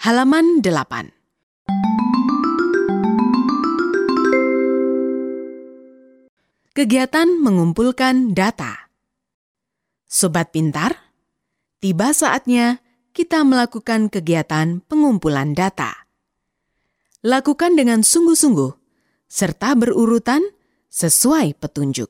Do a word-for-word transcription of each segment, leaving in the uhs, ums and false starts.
Halaman delapan. Kegiatan mengumpulkan data. Sobat pintar, tiba saatnya kita melakukan kegiatan pengumpulan data. Lakukan dengan sungguh-sungguh, serta berurutan sesuai petunjuk.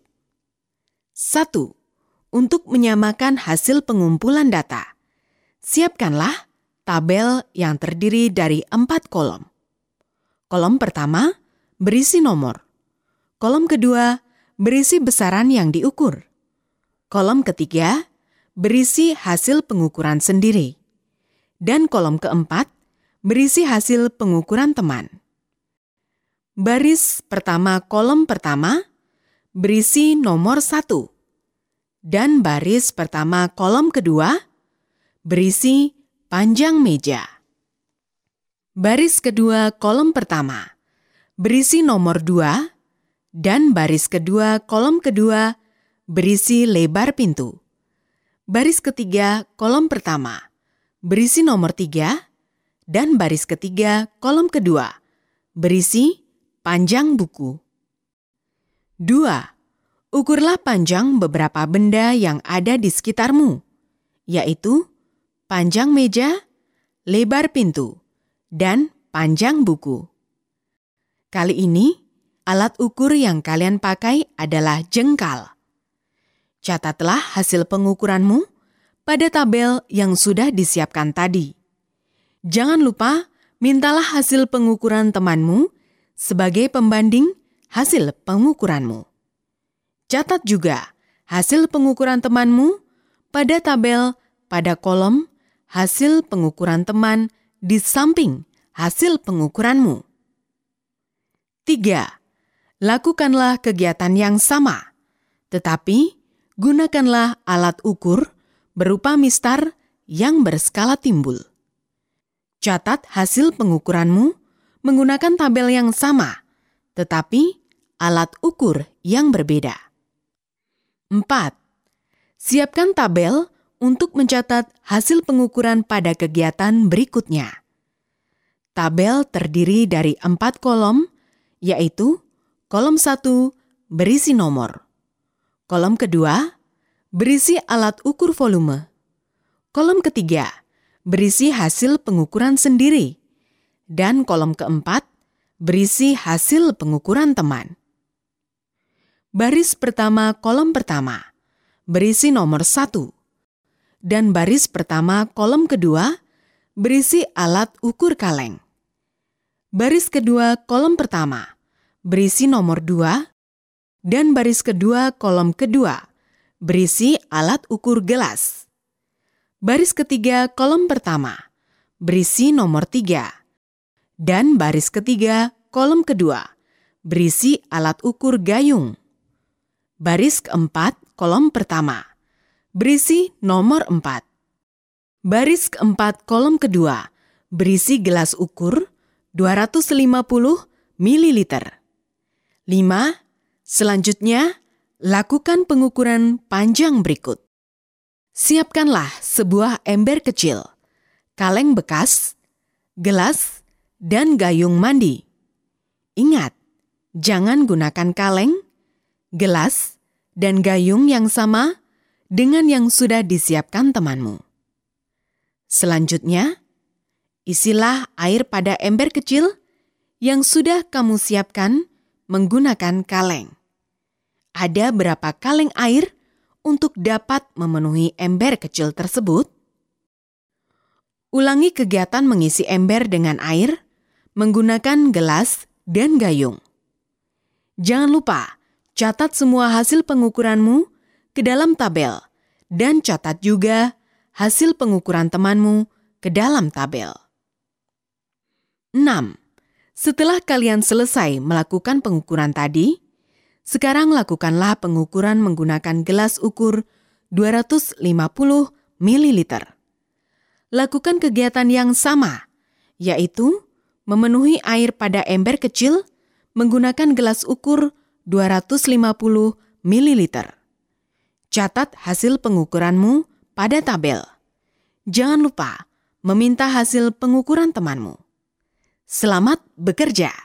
Satu. Untuk menyamakan hasil pengumpulan data, siapkanlah tabel yang terdiri dari empat kolom. Kolom pertama berisi nomor. Kolom kedua berisi besaran yang diukur. Kolom ketiga berisi hasil pengukuran sendiri. Dan kolom keempat berisi hasil pengukuran teman. Baris pertama kolom pertama berisi nomor satu. Dan baris pertama kolom kedua berisi panjang meja. Baris kedua kolom pertama berisi nomor dua. Dan baris kedua kolom kedua berisi lebar pintu. Baris ketiga kolom pertama berisi nomor tiga. Dan baris ketiga kolom kedua berisi panjang buku. Dua. Ukurlah panjang beberapa benda yang ada di sekitarmu, yaitu panjang meja, lebar pintu, dan panjang buku. Kali ini, alat ukur yang kalian pakai adalah jengkal. Catatlah hasil pengukuranmu pada tabel yang sudah disiapkan tadi. Jangan lupa mintalah hasil pengukuran temanmu sebagai pembanding hasil pengukuranmu. Catat juga hasil pengukuran temanmu pada tabel pada kolom hasil pengukuran teman di samping hasil pengukuranmu. Tiga. Lakukanlah kegiatan yang sama, tetapi gunakanlah alat ukur berupa mistar yang berskala timbul. Catat hasil pengukuranmu menggunakan tabel yang sama, tetapi alat ukur yang berbeda. Empat. Siapkan tabel untuk mencatat hasil pengukuran pada kegiatan berikutnya. Tabel terdiri dari empat kolom, yaitu kolom satu berisi nomor. Kolom kedua berisi alat ukur volume. Kolom ketiga berisi hasil pengukuran sendiri. Dan kolom keempat berisi hasil pengukuran teman. Baris pertama kolom pertama berisi nomor satu. Dan baris pertama kolom kedua berisi alat ukur kaleng. Baris kedua kolom pertama berisi nomor dua, dan baris kedua kolom kedua berisi alat ukur gelas. Baris ketiga kolom pertama berisi nomor tiga, dan baris ketiga kolom kedua berisi alat ukur gayung. Baris keempat kolom pertama berisi nomor empat. Baris keempat kolom kedua berisi gelas ukur dua ratus lima puluh mililiter. Lima. Selanjutnya, lakukan pengukuran panjang berikut. Siapkanlah sebuah ember kecil, kaleng bekas, gelas, dan gayung mandi. Ingat, jangan gunakan kaleng, gelas, dan gayung yang sama dengan yang sudah disiapkan temanmu. Selanjutnya, isilah air pada ember kecil yang sudah kamu siapkan menggunakan kaleng. Ada berapa kaleng air untuk dapat memenuhi ember kecil tersebut? Ulangi kegiatan mengisi ember dengan air menggunakan gelas dan gayung. Jangan lupa catat semua hasil pengukuranmu ke dalam tabel dan catat juga hasil pengukuran temanmu ke dalam tabel. Enam. Setelah kalian selesai melakukan pengukuran tadi, sekarang lakukanlah pengukuran menggunakan gelas ukur dua ratus lima puluh mililiter. Lakukan kegiatan yang sama, yaitu memenuhi air pada ember kecil menggunakan gelas ukur dua ratus lima puluh mililiter. Catat hasil pengukuranmu pada tabel. Jangan lupa meminta hasil pengukuran temanmu. Selamat bekerja!